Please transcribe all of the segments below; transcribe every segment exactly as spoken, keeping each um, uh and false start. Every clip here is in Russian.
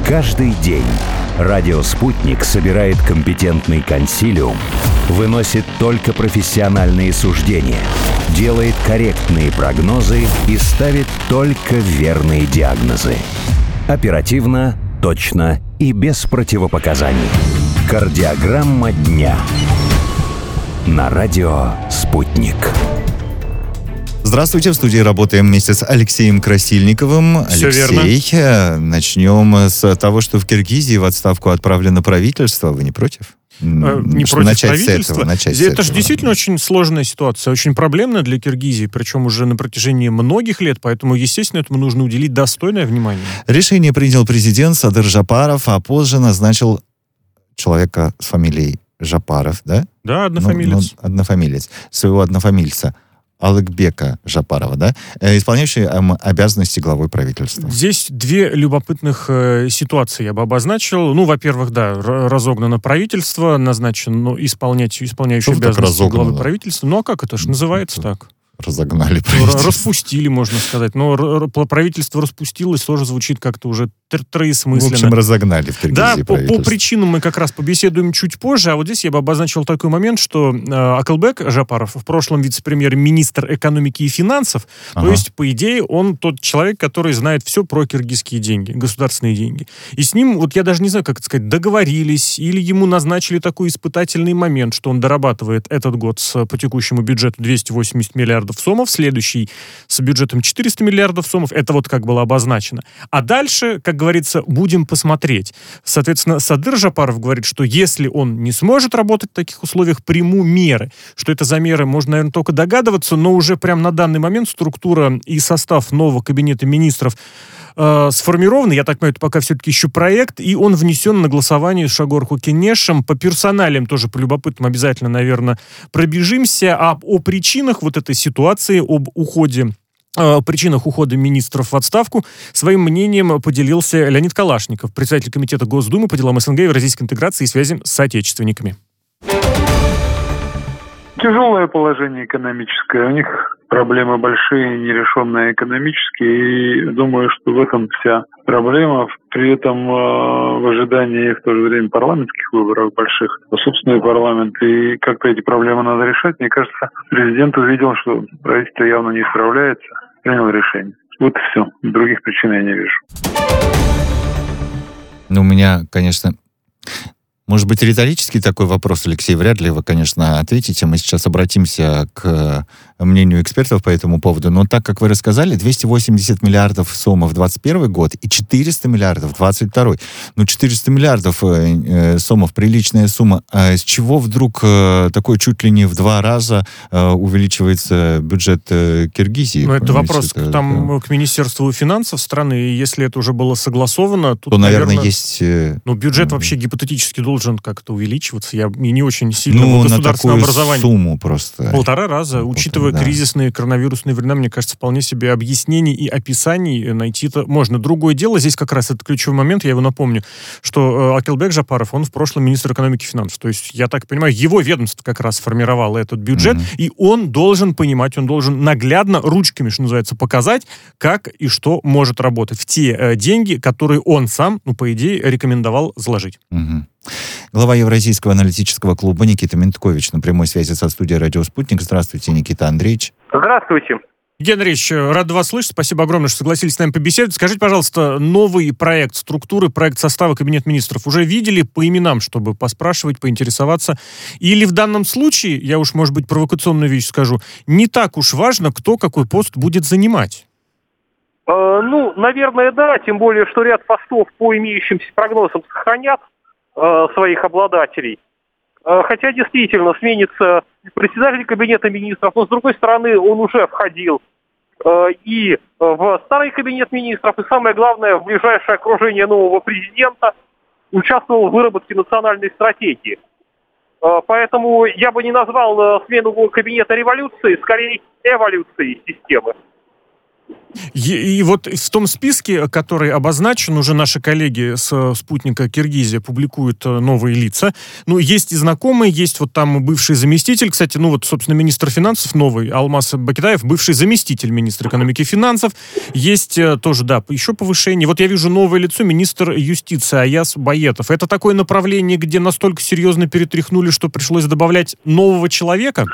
Каждый день радио «Спутник» собирает компетентный консилиум, выносит только профессиональные суждения, делает корректные прогнозы и ставит только верные диагнозы. Оперативно, точно и без противопоказаний. Кардиограмма дня. На радио «Спутник». Здравствуйте, в студии работаем вместе с Алексеем Красильниковым. Все Алексей, верно. Начнем с того, что в Киргизии в отставку отправлено правительство. Вы не против? Э, не Что против начать правительства. с этого, начать с Это этого. же действительно очень сложная ситуация, очень проблемная для Киргизии, причем уже на протяжении многих лет, поэтому, естественно, этому нужно уделить достойное внимание. Решение принял президент Садыр Жапаров, а позже назначил человека с фамилией Жапаров, да? Да, однофамилец. Ну, ну, однофамилец. Своего однофамильца. Алыкбека Жапарова, да, исполняющий эм, обязанности главой правительства. Здесь две любопытных э, ситуации я бы обозначил. Ну, во-первых, да, р- разогнано правительство, назначен ну, исполнять, исполняющий Что вы так обязанности главы разогнано? правительства. Ну, а как это ж называется так? Разогнали Ну, правительство. распустили, можно сказать. Но р- р- правительство распустилось, тоже звучит как-то уже тр- В троесмысленно. общем, разогнали в Киргизии Да, по, по правительство. причинам мы как раз побеседуем чуть позже, а вот здесь я бы обозначил такой момент, что э, Акылбек Жапаров, в прошлом вице-премьер-министр экономики и финансов, Ага. то есть, по идее, он тот человек, который знает все про киргизские деньги, государственные деньги. И с ним, вот я даже не знаю, как это сказать, договорились, или ему назначили такой испытательный момент, что он дорабатывает этот год с, по текущему бюджету двести восемьдесят миллиардов сомов, следующий с бюджетом четыреста миллиардов сомов, это вот как было обозначено. А дальше, как говорится, будем посмотреть. Соответственно, Садыр Жапаров говорит, что если он не сможет работать в таких условиях, приму меры. Что это за меры, можно, наверное, только догадываться, но уже прямо на данный момент структура и состав нового кабинета министров э, сформированы. Я так понимаю, это пока все-таки еще проект, и он внесен на голосование с Шогорху Кенешем. По персоналиям тоже по любопытным обязательно, наверное, пробежимся. А о причинах вот этой ситуации, об уходе О причинах ухода министров в отставку своим мнением поделился Леонид Калашников, председатель комитета Госдумы по делам СНГ, евразийской интеграции и связи с соотечественниками. Тяжелое положение экономическое. У них проблемы большие, нерешенные экономические. И думаю, что в этом вся проблема. При этом э, в ожидании в то же время парламентских выборов больших, собственный парламент. И как-то эти проблемы надо решать. Мне кажется, президент увидел, что правительство явно не справляется, принял решение. Вот и все. Других причин я не вижу. Ну, у меня, конечно... Может быть, риторический такой вопрос, Алексей, вряд ли вы, конечно, ответите. Мы сейчас обратимся к мнению экспертов по этому поводу. Но так, как вы рассказали, двести восемьдесят миллиардов сомов двадцать первый год и четыреста миллиардов двадцать второй. Ну, четыреста миллиардов э, сомов, приличная сумма. А с чего вдруг э, такой чуть ли не в два раза э, увеличивается бюджет э, Киргизии? Ну, это Понимаете, вопрос это, к, там, да. к Министерству финансов страны, и если это уже было согласовано, тут, То, наверное, наверное, есть... Э, ну, бюджет э, вообще гипотетически должен как-то увеличиваться. Я и не очень сильно ну, в на государственном такую образовании. сумму просто. Полтора раза. Ну, Учитывая полтора, да. кризисные коронавирусные времена, мне кажется, вполне себе объяснений и описаний найти-то можно. Другое дело, здесь как раз это ключевой момент, я его напомню, что э, Акылбек Жапаров, он в прошлом министр экономики и финансов. То есть, я так понимаю, его ведомство как раз формировало этот бюджет, Mm-hmm. и он должен понимать, он должен наглядно ручками, что называется, показать, как и что может работать в те э, деньги, которые он сам, ну, по идее, рекомендовал заложить. Угу. Глава Евразийского аналитического клуба Никита Менткович на прямой связи со студией «Радио Спутник». Здравствуйте, Никита Андреевич. Здравствуйте. Евгений Андреевич, рад вас слышать. Спасибо огромное, что согласились с нами побеседовать. Скажите, пожалуйста, новый проект структуры, проект состава Кабинета министров уже видели по именам, чтобы поспрашивать, поинтересоваться? Или в данном случае, я уж, может быть, провокационную вещь скажу, не так уж важно, кто какой пост будет занимать? Э, ну, наверное, да, тем более, что ряд постов по имеющимся прогнозам сохранят э, своих обладателей. Э, хотя действительно сменится председатель Кабинета министров, но с другой стороны он уже входил э, и в старый Кабинет министров, и самое главное, в ближайшее окружение нового президента, участвовал в выработке национальной стратегии. Э, поэтому я бы не назвал э, смену кабинета революцией, скорее эволюцией системы. И, и вот в том списке, который обозначен, уже наши коллеги с спутника Киргизия публикуют новые лица. Ну, есть и знакомые, есть вот там бывший заместитель, кстати, ну вот, собственно, министр финансов новый, Алмаз Бакетаев, бывший заместитель министра экономики и финансов. Есть тоже, да, еще повышение. Вот я вижу новое лицо, министр юстиции Аяз Боетов. Это такое направление, где настолько серьезно перетряхнули, что пришлось добавлять нового человека?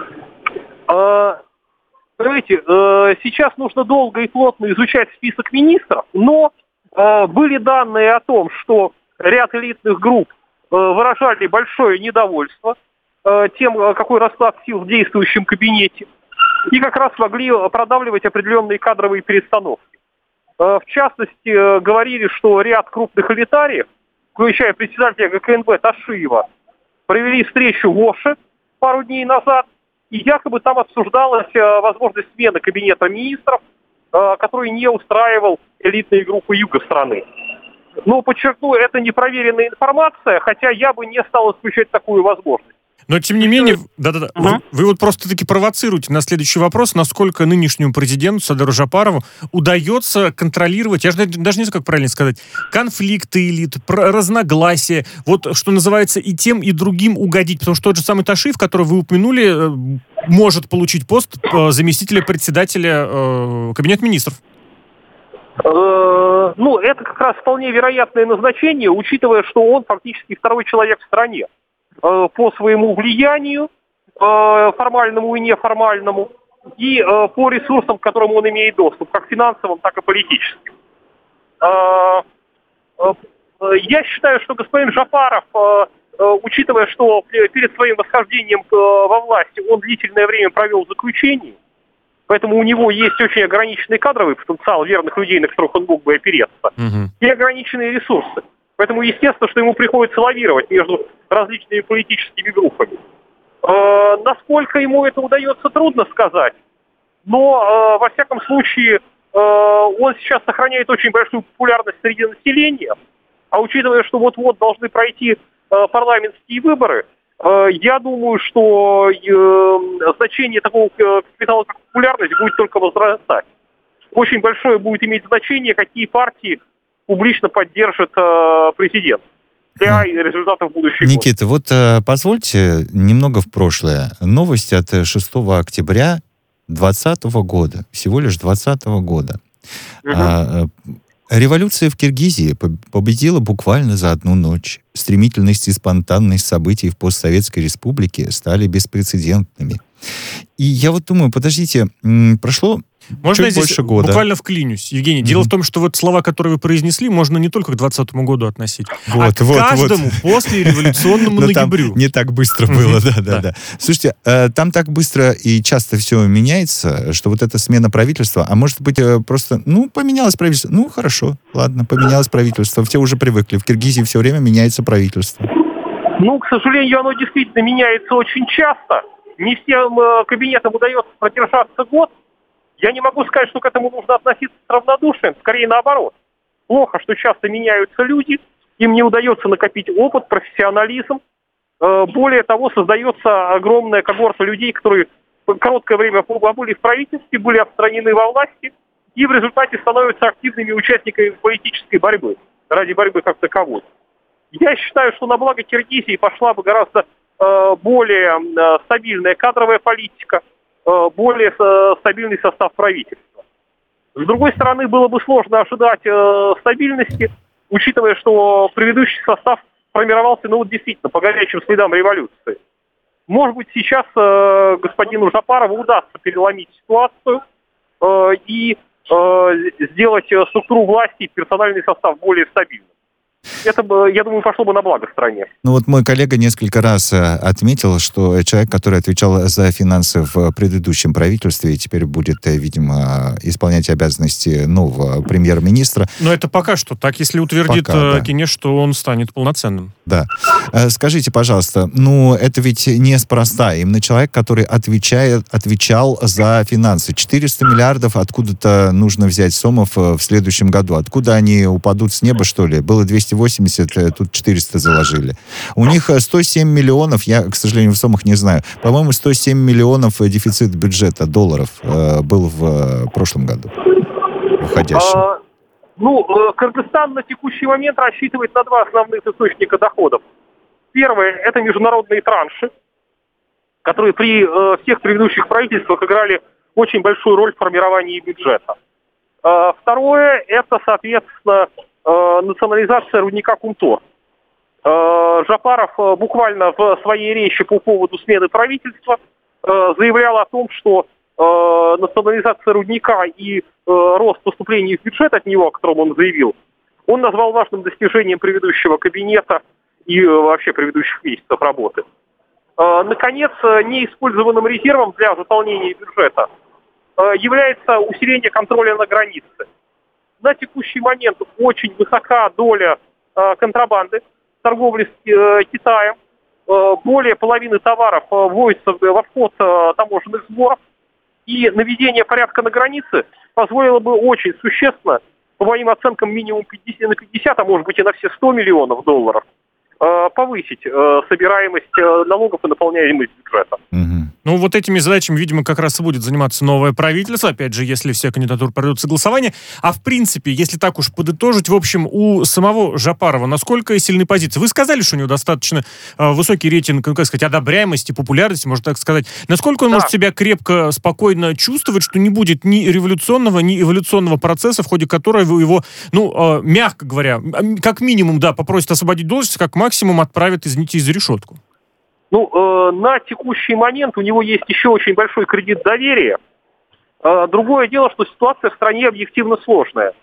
Понимаете, сейчас нужно долго и плотно изучать список министров, но были данные о том, что ряд элитных групп выражали большое недовольство тем, какой расклад сил в действующем кабинете, и как раз могли продавливать определенные кадровые перестановки. В частности, говорили, что ряд крупных элитариев, включая председателя ГКНБ Ташиева, провели встречу в Оше пару дней назад, и якобы там обсуждалась э, возможность смены кабинета министров, э, который не устраивал элитные группы юга страны. Но, подчеркну, это непроверенная информация, хотя я бы не стал исключать такую возможность. Но, тем не менее, да-да-да, угу. вы, вы вот просто-таки провоцируете на следующий вопрос, насколько нынешнему президенту Садыру Жапарову удается контролировать, я же даже не знаю, как правильно сказать, конфликты элит, разногласия, вот что называется, и тем, и другим угодить, потому что тот же самый Ташиев, который вы упомянули, может получить пост заместителя председателя Кабинета министров. Ну, это как раз вполне вероятное назначение, учитывая, что он фактически второй человек в стране по своему влиянию, формальному и неформальному, и по ресурсам, к которым он имеет доступ, как финансовым, так и политическим. Я считаю, что господин Жапаров, учитывая, что перед своим восхождением во власти он длительное время провел в заключении, поэтому у него есть очень ограниченный кадровый потенциал верных людей, на которых он мог бы опереться, угу. и ограниченные ресурсы. Поэтому естественно, что ему приходится лавировать между различными политическими группами. Э, насколько ему это удается, трудно сказать. Но, э, во всяком случае, э, он сейчас сохраняет очень большую популярность среди населения. А учитывая, что вот-вот должны пройти э, парламентские выборы, э, я думаю, что э, значение такого капитала, как популярность, будет только возрастать. Очень большое будет иметь значение, какие партии публично поддержит э, президент для результатов будущего. Никита, вот э, позвольте немного в прошлое. Новость от шестого октября двадцатого года, всего лишь двадцатого года. Угу. А, революция в Киргизии победила буквально за одну ночь. Стремительность и спонтанность событий в постсоветской республике стали беспрецедентными. И я вот думаю, подождите, прошло можно чуть я больше года. Буквально вклинюсь, Евгений. Mm-hmm. Дело в том, что вот слова, которые вы произнесли, можно не только к двадцатому году относить, вот, а к вот, каждому вот. Послереволюционному ноябрю. Не так быстро было, да, да, да. Слушайте, там так быстро и часто все меняется, что вот эта смена правительства, а может быть просто, ну, поменялось правительство. Ну, хорошо, ладно, поменялось правительство. Все уже привыкли. В Киргизии все время меняется правительство. Ну, к сожалению, оно действительно меняется очень часто. Не всем кабинетам удается продержаться год. Я не могу сказать, что к этому нужно относиться с равнодушием, скорее наоборот. Плохо, что часто меняются люди, им не удается накопить опыт, профессионализм. Более того, создается огромная когорта людей, которые короткое время побыли в правительстве, были отстранены во власти и в результате становятся активными участниками политической борьбы, ради борьбы как таковой. Я считаю, что на благо Киргизии пошла бы гораздо более стабильная кадровая политика, более стабильный состав правительства. С другой стороны, было бы сложно ожидать э, стабильности, учитывая, что предыдущий состав формировался, ну вот действительно, по горячим следам революции. Может быть, сейчас э, господину Жапарову удастся переломить ситуацию э, и э, сделать структуру власти и персональный состав более стабильным. Это, я думаю, пошло бы на благо стране. Ну вот мой коллега несколько раз отметил, что человек, который отвечал за финансы в предыдущем правительстве, теперь будет, видимо, исполнять обязанности нового премьер-министра. Но это пока что так, если утвердит пока, да. Кинеш, что он станет полноценным. Да. Скажите, пожалуйста, ну это ведь неспроста. Именно человек, который отвечает, отвечал за финансы. четыреста миллиардов откуда-то нужно взять сомов в следующем году. Откуда они упадут с неба, что ли? Было двести восемьдесят, тут четыреста заложили. У них сто семь миллионов, я, к сожалению, в суммах не знаю, по-моему, сто семь миллионов дефицит бюджета долларов э, был в э, прошлом году. уходящим? А, ну, Кыргызстан на текущий момент рассчитывает на два основных источника доходов. Первое – это международные транши, которые при э, всех предыдущих правительствах играли очень большую роль в формировании бюджета. Э, второе – это, соответственно, э, национализация рудника Кумтор. Э, Жапаров э, буквально в своей речи по поводу смены правительства э, заявлял о том, что э, национализация рудника и э, рост поступлений в бюджет от него, о котором он заявил, он назвал важным достижением предыдущего кабинета и э, вообще предыдущих месяцев работы. Наконец, неиспользованным резервом для заполнения бюджета является усиление контроля на границе. На текущий момент очень высока доля контрабанды, торговли с Китаем. Более половины товаров вводится в обход таможенных сборов. И наведение порядка на границе позволило бы очень существенно, по моим оценкам, минимум пятьдесят на пятьдесят, а может быть и на все сто миллионов долларов, повысить э, собираемость э, налогов и наполняемость бюджета. Угу. Ну, вот этими задачами, видимо, как раз и будет заниматься новое правительство, опять же, если все кандидатуры пройдут согласование. А в принципе, если так уж подытожить, в общем, у самого Жапарова насколько сильные позиции? Вы сказали, что у него достаточно э, высокий рейтинг, ну, как сказать, одобряемости, популярности, можно так сказать. Насколько он Да. может себя крепко, спокойно чувствовать, что не будет ни революционного, ни эволюционного процесса, в ходе которого его, ну, э, мягко говоря, как минимум, да, попросят освободить должность, как максимум отправят, извините, за решетку? Ну, э, на текущий момент у него есть еще очень большой кредит доверия. Э, другое дело, что ситуация в стране объективно сложная.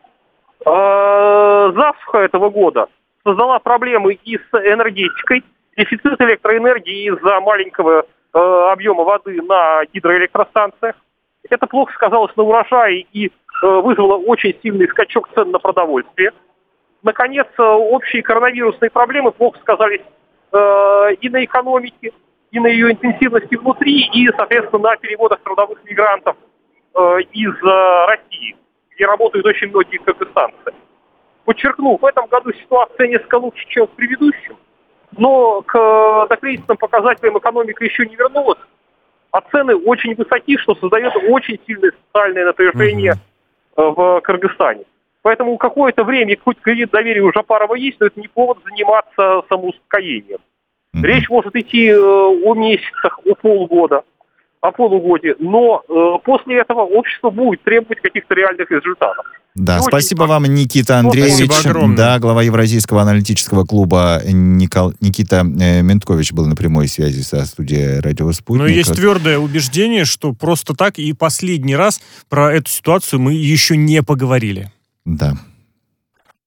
Э, засуха этого года создала проблемы и с энергетикой, дефицит электроэнергии из-за маленького э, объема воды на гидроэлектростанциях. Это плохо сказалось на урожае и э, вызвало очень сильный скачок цен на продовольствие. Наконец, э, общие коронавирусные проблемы плохо сказались и на экономике, и на ее интенсивности внутри, и, соответственно, на переводах трудовых мигрантов э, из э, России, где работают очень многие кыргызстанцы. Подчеркну, в этом году ситуация несколько лучше, чем в предыдущем, но к э, докризисным показателям экономика еще не вернулась, а цены очень высоки, что создает очень сильное социальное напряжение э, в Кыргызстане. Поэтому какое-то время, хоть кредит доверия у Жапарова есть, но это не повод заниматься самоуспокоением. Mm-hmm. Речь может идти э, о месяцах, о полгода, о полугодии, но э, после этого общество будет требовать каких-то реальных результатов. Да, И спасибо очень... вам, Никита Андреевич. Да, глава Евразийского аналитического клуба Никол... Никита э, Менткович был на прямой связи со студией «Радио Спутник». Но есть твердое убеждение, что просто так и последний раз про эту ситуацию мы еще не поговорили. Да.